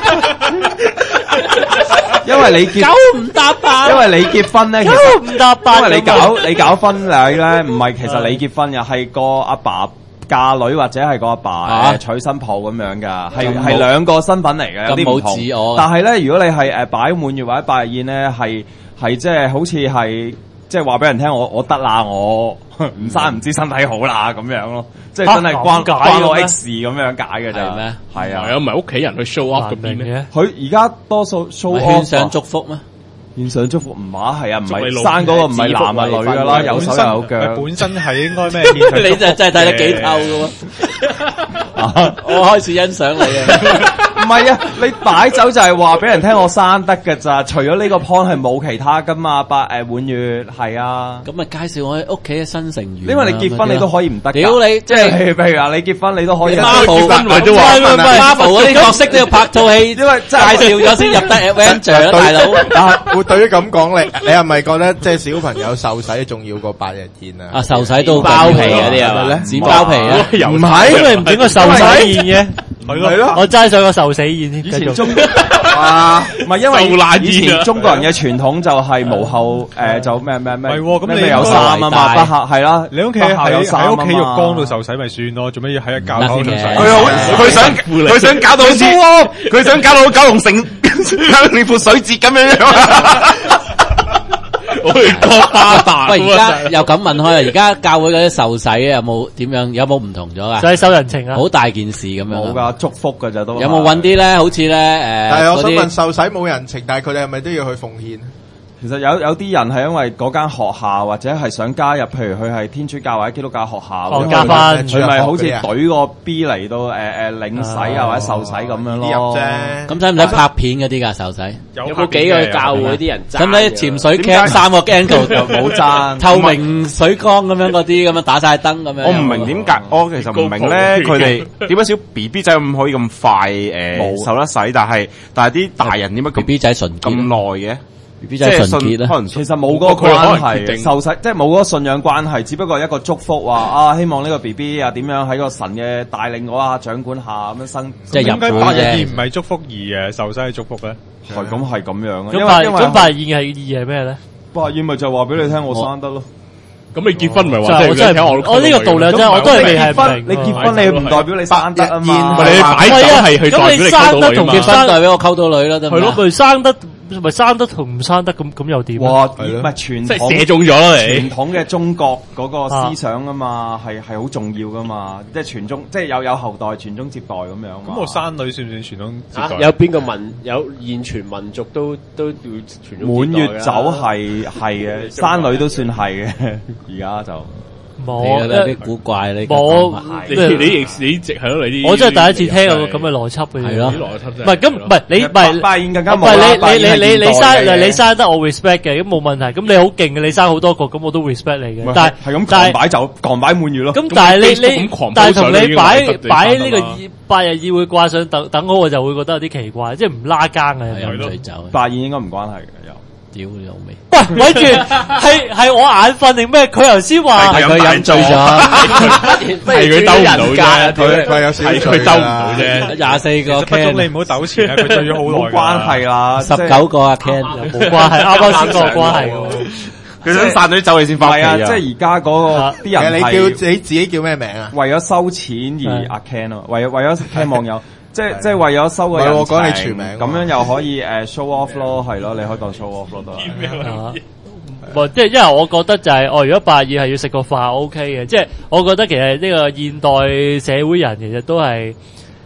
因為你九唔搭八， 因為你結婚咧，其實九唔搭八， 因為你搞婚禮咧，唔係其實你結婚嘅，係個阿爸嫁女或者係個阿爸娶新抱咁樣㗎，係兩個身份嚟嘅，有啲唔同。咁冇自我。但係咧，如果你係擺滿月或者百日宴咧，係即係好似係即係話俾人聽，我得啦，我唔生唔知身體好啦咁樣咯，即係真係關我 X 咁樣解嘅啫咩？係啊， 唔係屋企人去 show off 咁邊咩？ 佢而家多數 show off 獻上祝福咩？ 獻上祝福唔係啊，唔係生嗰個唔係男啊女噶啦，有手有腳。 本身係應該咩？ 你就真係睇得幾透㗎喎！我開始欣賞你啊！ 唔係啊，你擺酒就係話俾人聽我生得㗎咋，除咗呢個 point 係冇其他噶嘛，滿月係啊。 咁咪介紹我屋企嘅新成員。 因為你結婚你都可以唔得。 屌你，即係譬如話你結婚你都可以。 Marvel 嗰啲角色都要拍套戲，因為介紹咗先入得 Avenger 大佬。 會對於咁講你係咪覺得即係小朋友受洗仲要過百日宴啊？ 啊，受洗都包皮嗰啲係咪？ 剪包皮啊？ 唔係， 咁你唔整個受洗宴嘅？ 係咯， 我齋上個受死宴添。 以前中唔係因為以前中國人嘅傳統就係無後就咩， 咁你有衫啊嘛，不孝係啦， 你屋企喺屋企浴缸度受洗咪算咯，做咩要喺教堂度受洗？ 佢想搞到好似佢想搞到九龍城你潑水節咁樣。 喂，而家又咁問開啊！而家教會嗰啲受洗有冇點樣？有冇唔同咗啊？ 就係收人情啊！ 好大件事咁樣。 冇噶，祝福噶咋都。 有冇揾啲咧？好似咧但係我想問受洗冇人情，但係佢哋係咪都要去奉獻？ 其實有啲人係因為嗰間學校或者係想加入，譬如佢係天主教或者基督教學校， 加翻佢咪好似懟個 B 嚟到領洗啊或者受洗咁樣咯。 咁使唔使拍片嗰啲㗎受洗？ 有冇幾個教會啲人爭？ 使唔使潛水 cam 3個 angle 就冇爭？ 透明水缸咁樣嗰啲咁樣打晒燈咁樣。 我唔明點解，我其實唔明咧，佢哋點解小 B B 仔咁可以咁快受得洗，但係啲大人點解 B B 仔純咁耐嘅？ B 仔純潔咧， 其實冇嗰個關係，受洗即係冇嗰個信仰關係，只不過一個祝福話希望呢個 B B 啊點樣喺個神嘅帶領我啊掌管下咁樣生， 即係入會啫。 點解百日宴唔係祝福而受洗係祝福咧？ 係咁樣啊。 咁百日宴嘅意義係咩咧？ 百日宴咪就話俾你聽我生得咯。 咁你結婚咪話即係我呢個道理真係我都係未係明。 你結婚你唔代表你生得啊嘛。 你擺酒係去代表你溝到女嘛？ 結婚代表我溝到女啦，得唔得？ 係咯，咪生得同唔生得咁又點？ 哇，唔係傳統， 即係射中咗啦你。 傳統嘅中國嗰個思想啊嘛，係好重要噶嘛，即係傳宗，即係有後代傳宗接代咁樣。 咁我生女算唔算傳宗接代？ 有邊個有現傳民族都要傳宗滿月酒係嘅，生女都算係嘅，而家就。 冇有啲古怪你冇你直係咯，你啲我真係第一次聽有個咁嘅邏輯嘅嘢。 係咯， 唔係咁唔係你唔係拜宴更加冇。 唔係你生得我 respect 嘅，咁冇問題。咁你好勁嘅，你生好多個，咁我都 respect 你嘅。但係咁狂擺酒，狂擺滿月咯。 咁但係你但係同你擺呢個百日宴會掛上等好，我就會覺得有啲奇怪，即係唔拉更嘅飲醉酒。 百宴應該唔關係嘅又。 屌你老味！ 喂，咪住，係我眼瞓定咩？佢頭先話係佢飲醉咗， 係佢兜唔到啫， 佢有少佢兜唔到啫。 24個 Ken， 你唔好糾纏啊！佢醉咗好耐， 冇關係啦。 19個阿 Ken 冇關係，啱啱先個關係嘅。 佢想散咗啲酒你先翻屋企啊！ 即係而家嗰個啲人你叫你自己叫咩名啊？ 為咗收錢而阿 Ken 啊，為咗 Ken 網友。即係為咗收個人情， 我講你全名， 咁樣又可以show off 咯，係咯，你可以當 show off 咯都係。 即係因為我覺得就係如果百日宴係要食個飯 OK 嘅，即係我覺得其實呢個現代社會人其實都係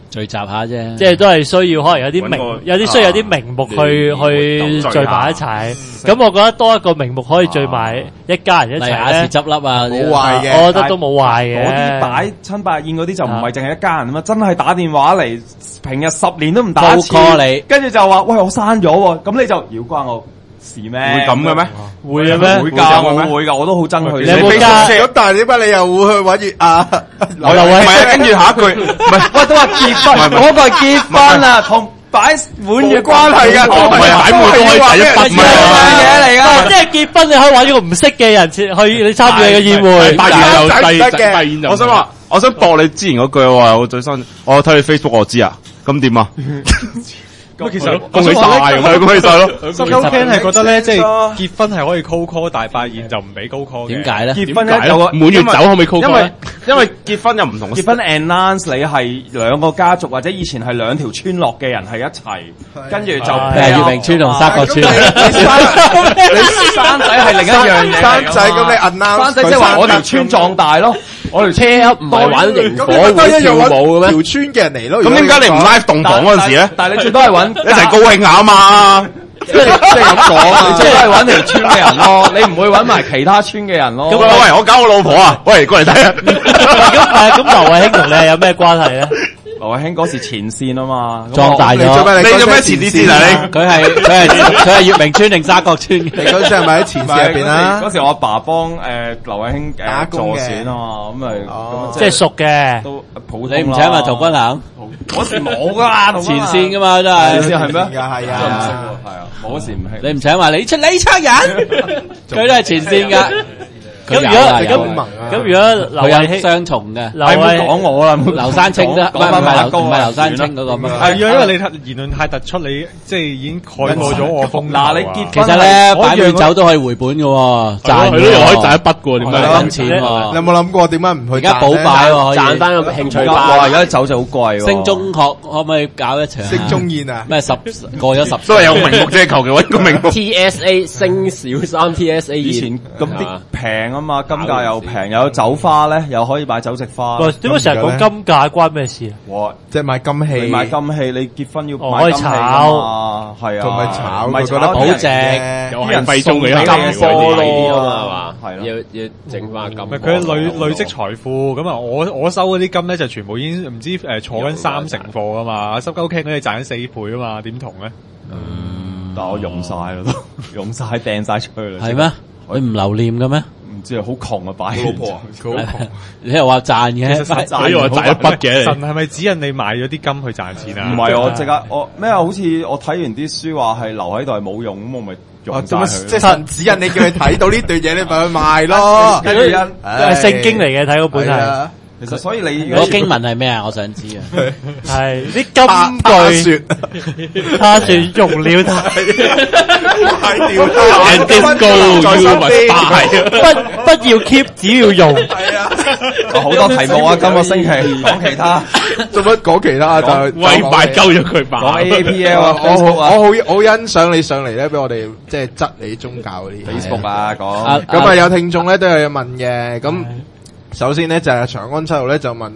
聚集下啫， 即係都係需要可能有啲需要有啲名目去聚埋一齊。咁我覺得多一個名目可以聚埋一家人一齊咧， 亞視執笠啊， 冇壞嘅， 我覺得都冇壞嘅。 嗰啲擺親百宴嗰啲就唔係淨係一家人啊嘛，真係打電話嚟，平日10年都唔打一次， 你， 跟住就話喂我刪咗喎，咁你就要關我事咩？ 會咁嘅咩？ 會嘅咩？ 會㗎，我會㗎，我都好憎佢。 你有冇加？ 咁但係點解你又會去揾我又唔係，跟住下一句唔係， 喂都話結婚，嗰個係結婚啊，同擺碗嘅關係㗎， 唔係擺碗都可以第一筆嘢嚟㗎。 即係結婚你可以揾一個唔識嘅人去你參與你嘅宴會， 拜宴就我想駁你之前嗰句話，我最新我睇你 Facebook 我知啊，咁點啊？ 咁其實恭喜晒咁樣，恭喜晒咯。 濕鳩 Ken 係覺得咧，即係結婚係可以 call call，但係拜宴就唔俾 call call 嘅。 點解咧？ 結婚咧有個滿月酒可唔可以 call call 咧？ 因為結婚有唔同嘅結婚 announce 你係兩個家族或者以前係兩條村落嘅人係一齊，跟住就月明村同沙角村， 你生仔係另一樣嘢。 生仔咁你 announce 生仔即係話我條村壯大咯，我條車唔係玩營火咁會跳舞嘅咩？ 條村嘅人嚟咯。 咁點解你唔 live 洞房嗰陣時咧？ 但係你最多係揾一齊高興下啊嘛！ 即係咁講啊，你即係揾條村嘅人咯，你唔會揾埋其他村嘅人咯。 喂，我搞我老婆啊！喂，過嚟睇啊！ 咁劉慧卿同你係有咩關係咧？ 劉慧卿嗰時前線啊嘛， 壯大咗。 你做咩前啲先啊？你佢係月明村定沙角村？ 你嗰陣係咪喺前線入邊啊？ 嗰時我阿爸幫劉慧卿助選啊嘛，咁咪即係熟嘅。 都普通。 你唔請埋陶君行？ 嗰時冇噶， 前線噶嘛真係。 前線係咩？ 係啊， 係啊，我嗰時唔係。 你唔請埋你出人，佢都係前線噶。 咁如果劉慧卿雙重嘅， 你唔好講我啦， 劉山青啫，唔係劉山青嗰個咩？ 係因為你言論太突出，你即係已經蓋過咗我風。 嗱，你結其實咧擺杯酒都可以回本嘅喎，賺又可以賺一筆嘅喎，點解？ 揾錢喎。 你有冇諗過點解唔去？ 而家補擺喎， 賺翻個興趣哇！ 班。 而家酒就好貴喎。 升中學可唔可以搞一場？ 升中宴啊？ 咩過咗10 都係有名目啫，求其揾個名目。 TSA 升小三 TSA 以前咁啲平啊嘛，金價又平，有酒花咧，又可以買酒席花。 喂，點解成日講金價關咩事啊？ 哇！ 即係買金器， 你買金器，你結婚要買可以金器㗎嘛？係啊， 同埋炒， 唔係覺得保值， 又係費中嘅金波咯係嘛？ 係咯， 要整翻金。 唔係佢累積財富咁啊！我收嗰啲金咧就全部已經唔知坐緊3成貨啊嘛，濕鳩 Ken 嗰啲賺緊4倍啊嘛，點同咧？ 但我用晒啦都，用晒掟晒出去啦。 係咩？你唔留念嘅咩？ 唔知啊，好窮啊，擺老婆，佢好窮。 你又話賺嘅， 所以話賺一筆嘅。 神係咪指引你賣咗啲金去賺錢啊？ 唔係我即刻我咩啊？好似我睇完啲書話係留喺度係冇用，咁我咪用晒佢。 即係神指引你叫佢睇到呢段嘢，你咪去賣咯。 跟住係聖經嚟嘅，睇嗰本係。 其實所以你嗰個經文係咩啊？我想知啊。 係啲金句，他說用了太， And this gold you must buy。 不要 keep，只要用。 係啊， 好多題目啊！今個星期講其他， 做乜講其他就喂賣鳩咗佢吧。 講 AAPL 啊， 我好欣賞你上嚟咧，俾我哋即係質你宗教嗰啲 Facebook 啊講。 咁啊有聽眾咧都有嘢問嘅，咁。首先咧就係長安七號咧就問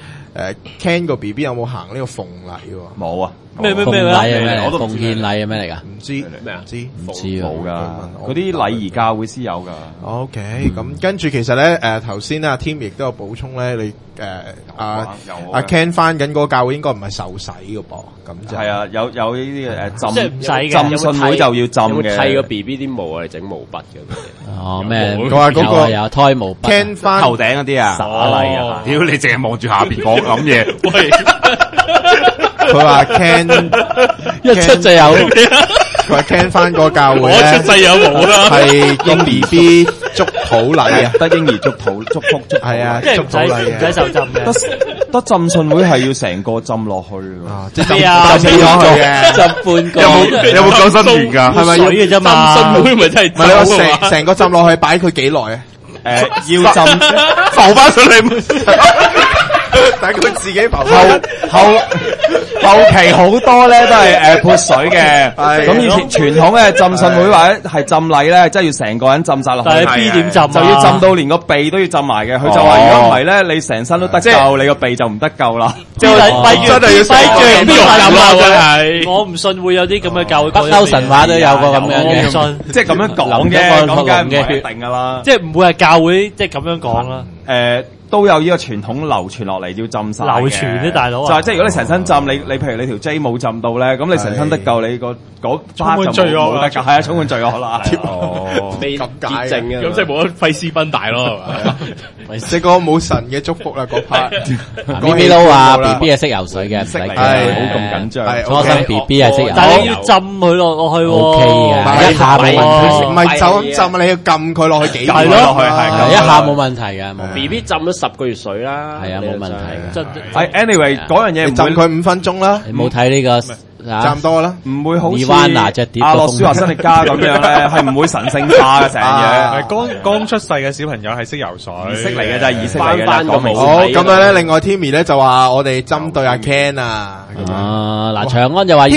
Ken 個 BB 有冇行呢個鳳禮喎？ 冇啊！ 咩奉禮係咩嚟？ 我都唔奉獻禮係咩嚟㗎？ 唔知咩啊？ 唔知喎。 冇噶，嗰啲禮儀教會先有噶。 OK，咁跟住其實咧頭先阿 Tim 亦都有補充咧，你阿 Ken 翻緊嗰個教會應該唔係受洗嘅噃，咁就係啊，有呢啲浸， 即係唔使嘅浸信會就要浸嘅。 剃個 B B 啲毛啊，嚟整毛筆嘅。 哦咩？ 佢話嗰個有胎毛筆 Ken 翻頭頂嗰啲啊， 耍禮啊！ 屌你淨係望住下邊講諗嘢，喂！ 佢話 Ken 一出就有。 佢話 Ken 翻個教會我咧， 出世有毛啦。 係個 BB 祝禱禮啊， 得嬰兒祝福係啊， 即係唔使受浸嘅。 得浸信會係要成個浸落去㗎。 即係咩啊？ 浸咗佢嘅， 浸半個。 有冇救生員㗎？ 係咪要水嘅啫嘛？ 浸會咪真係唔係你話成個浸落去擺佢幾耐啊？ 要浸浮翻上嚟。 但係佢自己浮後期好多咧都係潑水嘅，咁以前傳統嘅浸信會或者係浸禮咧，即係要成個人浸晒落去。 但係 B 點浸啊？ 就要浸到連個鼻都要浸埋嘅。佢就話如果唔係咧，你成身都得救，你個鼻就唔得救啦。 即係真係要邊度咁啊？真係我唔信會有啲咁嘅教會。 北歐神話都有個咁樣嘅， 我唔信， 即係咁樣講嘅，咁梗係唔係一定噶啦。 即係唔會係教會即係咁樣講啦。 都有呢個傳統流傳落嚟，要浸晒嘅。 流傳啲大佬就係即係如果你成身浸，你譬如你條 J 冇浸到咧，咁你成身得救，你個嗰 part 就冇得救，係啊，充滿罪惡啦。 哦，未潔淨啊， 咁即係冇得費斯賓大咯，係咪？ 即係個冇神嘅祝福啦，嗰 part。 咪咪撈話 B B 係識游水嘅，唔使係驚。 好咁緊張。 初生 B B 係識游， 但係你要浸佢落去喎。 O K 嘅，一下冇問題。 唔係就咁浸啊！你要撳佢落去幾係咯落去係一下冇問題嘅，冇。 B B 浸咗10個月水啦， 係啊，冇問題嘅。 anyway 嗰樣嘢你浸佢5分鐘啦， 你冇睇呢個差唔多啦， 唔會好似 Nirvana隻碟阿諾舒華辛力加咁樣咧，係唔會神聖化嘅成嘢。 剛出世嘅小朋友係識游水， 儀式嚟嘅就係儀式嚟嘅。 翻個冇。 好咁樣咧，另外 Timmy 咧就話我哋針對阿 Ken 啊， 嗱，長安就話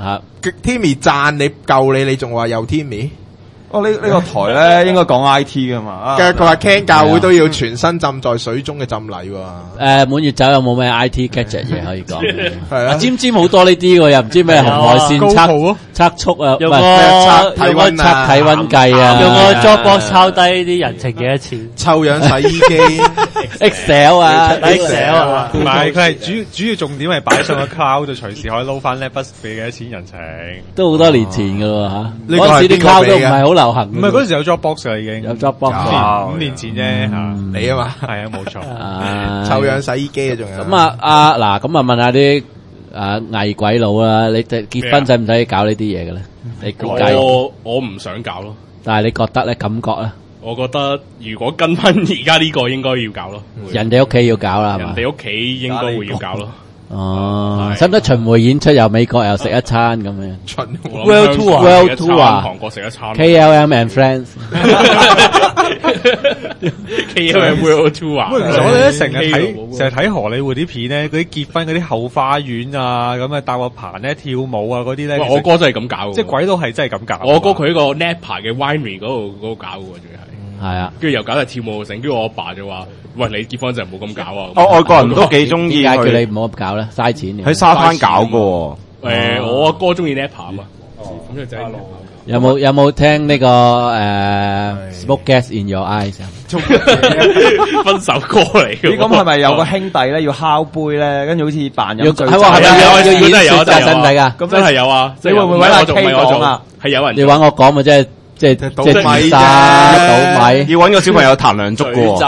Timmy 讚你救你仲話有 Timmy。 哦，呢個台咧應該講 I T 噶嘛。 佢話 Ken 教會都要全身浸在水中嘅浸禮喎。 滿月酒有冇咩 I T gadget 嘢可以講？ 係啊， 尖尖好多呢啲喎，又唔知咩紅外線測速啊， 用個測體溫計啊， 用個 Dropbox 抄低啲人情幾多錢， 臭氧洗衣機 ，Excel 啊 ，Excel 啊， 唔係佢係主要重點係擺上個 cloud 就隨時可以撈翻呢筆俾幾多錢人情。 都好多年前噶咯嚇， 呢個係嗰陣時啲 cloud 都唔係好流行。 唔係嗰陣時有 Dropbox 啦已經， 有 Dropbox 5年前啫嚇， 你啊嘛， 係啊冇錯。 臭氧洗衣機啊仲有。 咁嗱，咁問下啲偽鬼佬啦，你哋結婚使唔使搞呢啲嘢嘅咧？你估計我唔想搞咯， 但係你覺得咧？感覺咧？ 我覺得如果跟翻而家呢個應該要搞咯， 人哋屋企要搞啦，係嘛？ 人哋屋企應該會要搞咯。 哦，使唔使巡迴演出又美國又食一餐咁樣？ 巡 World Tour 啊， 韓國食一餐 KLM and Friends KLM World Tour 啊！ 我哋咧成日睇荷里活啲片咧，嗰啲結婚嗰啲後花園啊，咁啊搭個棚咧跳舞啊嗰啲咧， 我哥真係咁搞， 即係鬼都係真係咁搞。 我哥佢喺個 Napa 嘅 Winery 嗰度搞嘅，仲要係。 係啊， 跟住又搞嚟跳舞成，跟住我阿爸就話：喂，你結婚就唔好咁搞啊！ 外國人都幾中意點解叫你唔好咁搞咧？嘥錢喺沙灘搞嘅。 我阿哥中意 Napa 啊嘛。咁就真係。 有冇聽呢個Smoke Gas in Your Eyes 分手歌嚟嘅。 咁係咪有個兄弟咧要敲杯咧，跟住好似扮飲醉酒？ 係咪有演真係有， 真係㗎？ 咁真係有啊！ 你會唔會揾阿 K 講啊？ 係有人。 你揾我講咪即係倒米倒米， 要揾個小朋友彈梁祝嘅喎。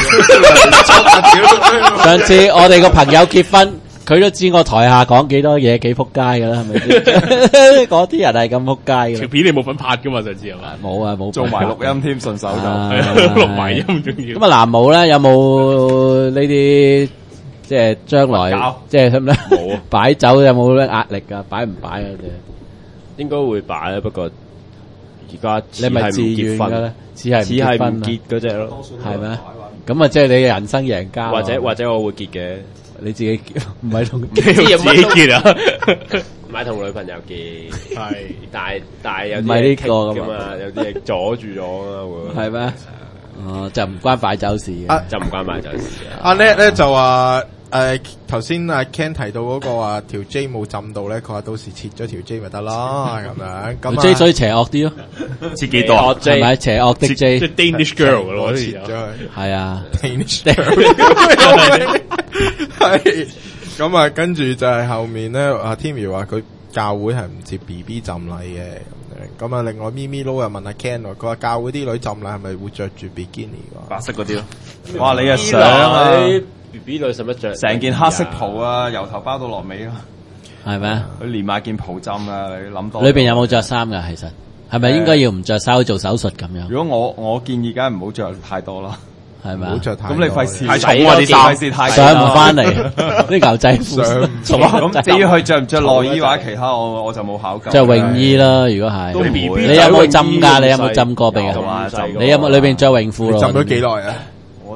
上次我哋個朋友結婚，佢都知我台下講幾多嘢幾撲街㗎啦，係咪先？嗰啲人係咁撲街嘅。 條片你冇份拍㗎嘛？上次係嘛？ 冇啊，冇做埋錄音添，順手就錄埋音仲要。 咁啊，南無咧有冇呢啲即係將來即係咁咧？ 冇啊！ 擺酒有冇咧壓力㗎？擺唔擺啊？ 應該會擺啊，不過。而家你咪自願嘅咧，只係唔結嗰隻咯， 係咩？咁啊，即係你嘅人生贏家。 或者我會結嘅， 你自己唔係同自己結啊？ 唔係同女朋友結， 係， 但係有唔係呢個㗎嘛，有啲嘢阻住咗啊會。 係咩？哦，就唔關擺酒事嘅， 就唔關擺酒事嘅。 阿叻咧就話。頭先阿 Ken 提到嗰個話條 J 冇浸到咧，佢話到時切咗條 J 咪得啦咁樣。咁 J 所以邪惡啲咯， 切幾多？ 係咪邪惡的 J？ 即係 Danish girl 嘅咯， 切咗佢。 係啊 ，Danish girl。係咁啊，跟住就係後面咧，阿 Timmy 話佢教會係唔接 BB 浸禮嘅。咁啊，另外咪咪撈又問阿 Ken，佢話教會啲女浸禮係咪會着住 bikini 㗎？ 白色嗰啲咯。 哇！你啊想啊！ B 女使乜着？ 成件黑色袍啊，由頭包到落尾咯， 係咪？ 佢連埋件袍浸啊，你諗多。 裏邊有冇着衫噶？其實係咪應該要唔着衫去做手術咁樣？ 如果我建議，梗係唔好着太多啦， 係咪？ 唔好着太咁你費事太重啊啲衫， 費事太上唔翻嚟啲牛仔褲。 咁至於佢着唔着內衣或者其他，我就冇考究。 着泳衣啦，如果係。 都唔會。 你有冇浸㗎？你有冇浸過未啊？你有冇裏邊着泳褲咯？ 浸咗幾耐啊？ 我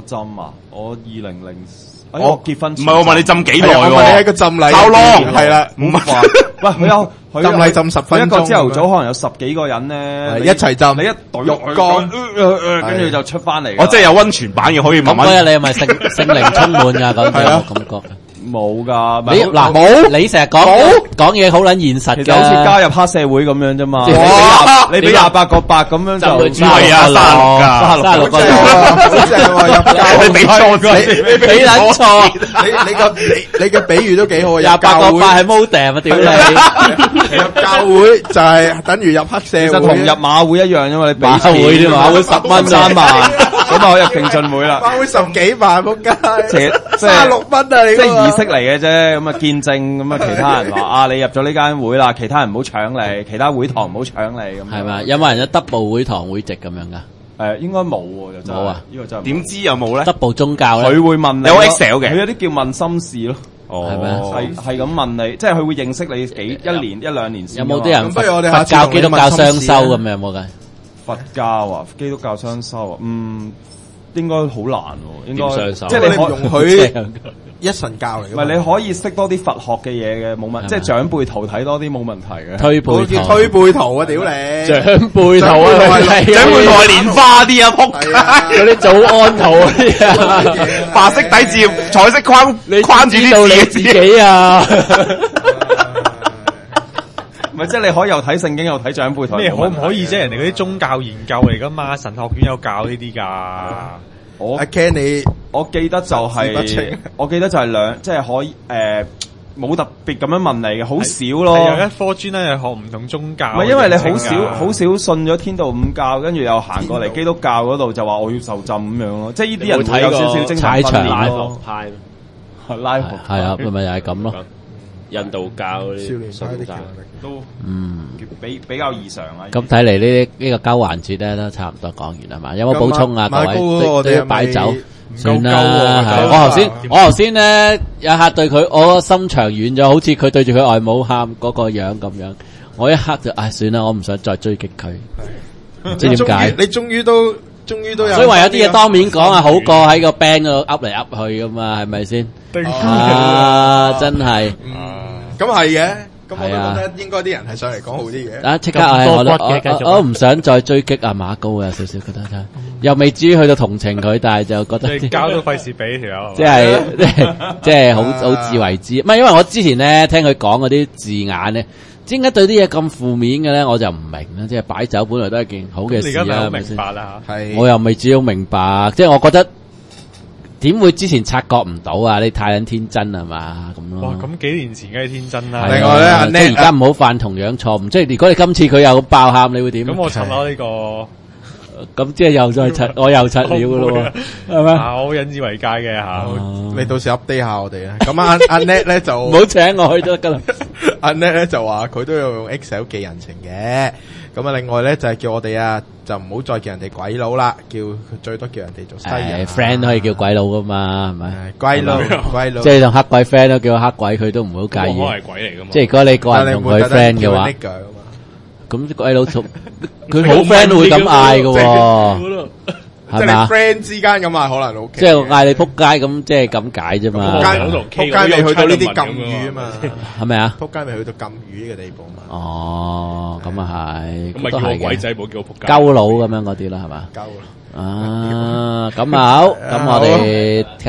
我浸啊，我2004，我結婚唔係我問你浸幾耐喎？ 我問你喺個浸禮 how long？ 係啦， 唔話，喂，佢有浸禮浸10分鐘， 一個朝頭早可能有10幾個人咧， 一齊浸， 你一懟浴缸，跟住就出翻嚟。 我即係有溫泉版嘅，可以慢慢。 咁嗰日你係咪聖靈充滿㗎？嗰種感覺。 冇噶， 你嗱冇，你成日講嘢好撚現實嘅， 其實好似加入黑社會咁樣啫嘛。你俾28個8咁樣就唔係啊，36個， 好正喎，入你俾錯咗， 你俾撚錯， 你嘅比喻都幾好啊 ！28個8係 modem 啊，屌你！ 入教會就係等於入黑社會， 其實同入馬會一樣啫嘛。你俾馬會啫嘛，馬會10蚊 3萬，咁啊可以入競進會啦。 馬會10幾萬仆街， 即係36蚊啊！你即係儀式嚟嘅啫，咁啊見證，咁啊其他人話啊你入咗呢間會啦，其他人唔好搶你，其他會堂唔好搶你咁。 係嘛？有冇人有 double 會堂會籍咁樣噶？ 應該冇喎，就冇啊！呢個真係點知有冇咧 ？double 宗教咧， 佢會問你有 Excel 嘅， 佢有啲叫問心事咯。 係咩？ 係咁問你，即係佢會認識你一年1-2年先。 有冇啲人不如我哋佛教、基督教雙修咁樣有冇㗎？ 佛教啊，基督教雙修啊，應該好難喎，應該雙修即係你容許一神教嚟。 唔係你可以識多啲佛學嘅嘢嘅，冇問，即係長輩圖睇多啲冇問題嘅。 推背圖， 推背圖啊！屌你， 長輩圖啊， 長輩圖係蓮花啲啊，仆街！ 嗰啲早安圖嗰啲啊， 白色底字，彩色框框住啲字， 你自己啊！ 唔係即係你可以又睇聖經又睇長輩圖。 咩可唔可以啫？人哋嗰啲宗教研究嚟噶嘛，神學院有教呢啲㗎。 阿 Ken 你， 我記得就係即係可以冇特別咁樣問你嘅，好少咯。 有一科專咧學唔同宗教。 唔係因為你好少信咗天道五教，跟住又行過嚟基督教嗰度就話我要受浸咁樣咯。即係呢啲人會有少少精神分裂咯。拉學派係啊，咪又係咁咯。 印度教嗰啲信教都比較異常啦。 咁睇嚟呢個交環節咧都差唔多講完係嘛？有冇補充啊？各位都要擺酒算啦。我頭先咧有下對佢，我心腸軟咗，好似佢對住佢外母喊嗰個樣咁樣。我一刻就算啦，我唔想再追擊佢。唔知點解？ 你終於都有。 所以話有啲嘢當面講啊，好過喺個 band 嗰度噏嚟噏去噶嘛，係咪先？啊，真係。 咁係嘅，咁我都覺得應該啲人係上嚟講好啲嘅。 啊，即刻我唔想再追擊阿馬高嘅，少少覺得真，又未至於去到同情佢，但係就覺得你交都費事俾條友， 即係好自為之。唔係因為我之前咧聽佢講嗰啲字眼咧，點解對啲嘢咁負面嘅咧？我就唔明啦。即係擺酒本來都係件好嘅事啊， 明白啦嚇。 我又未至於好明白，即係我覺得。點會之前察覺唔到啊？你太撚天真係嘛咁咯。 哇！咁幾年前梗係天真啦。 另外咧， 即係而家唔好犯同樣錯誤。即係如果你今次佢又爆喊，你會點？ 咁我柒咯呢個。 咁即係又再柒，我又柒了噶咯喎，係咪？ 我引以為戒嘅嚇。 你到時 update 下我哋啊。咁阿 Net 咧就唔好請我去得㗎啦。 阿 Net 咧就話佢都有用 Excel 記人情嘅。咁啊，另外咧就係叫我哋啊，就唔好再叫人哋鬼佬啦，叫最多叫人哋做西人。 friend 都可以叫鬼佬噶嘛，係咪？ 鬼佬， 即係同黑鬼 friend 都叫黑鬼，佢都唔好介意。 我係鬼嚟噶嘛？ 即係如果你個人同佢 friend 嘅話，咁鬼佬同佢好 friend 都會咁嗌噶，係嘛 ？friend 之間咁嗌可能 OK。 即係嗌你仆街咁，即係咁解啫嘛。 仆街未去到呢啲禁語啊嘛， 係咪啊？ 仆街未去到禁語嘅地步嘛。 哦，咁啊係， 咁咪叫我鬼仔，冇叫我仆街。 鳩佬咁樣嗰啲啦，係嘛？ 鳩啊，咁啊好，咁我哋。